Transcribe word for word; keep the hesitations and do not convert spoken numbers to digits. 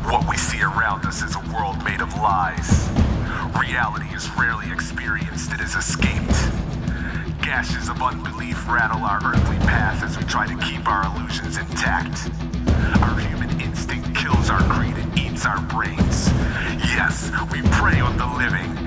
What we see around us is a world made of lies. Reality is rarely experienced, it is escaped. Gashes of unbelief rattle our earthly path as we try to keep our illusions intact. Our human instinct kills our greed and eats our brains. Yes, we prey on the living.